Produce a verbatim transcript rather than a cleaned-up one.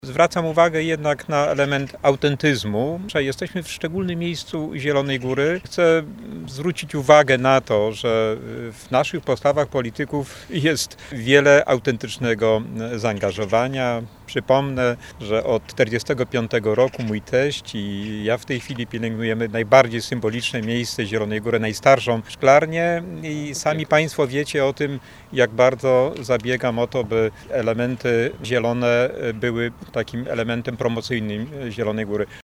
Zwracam uwagę jednak na element autentyzmu. Jesteśmy w szczególnym miejscu Zielonej Góry. Chcę zwrócić uwagę na to, że w naszych postawach polityków jest wiele autentycznego zaangażowania. Przypomnę, że od tysiąc dziewięćset czterdziestego piątego roku mój teść i ja w tej chwili pielęgnujemy najbardziej symboliczne miejsce Zielonej Góry, najstarszą szklarnię i sami Państwo wiecie o tym, jak bardzo zabiegam o to, by elementy zielone były takim elementem promocyjnym Zielonej Góry.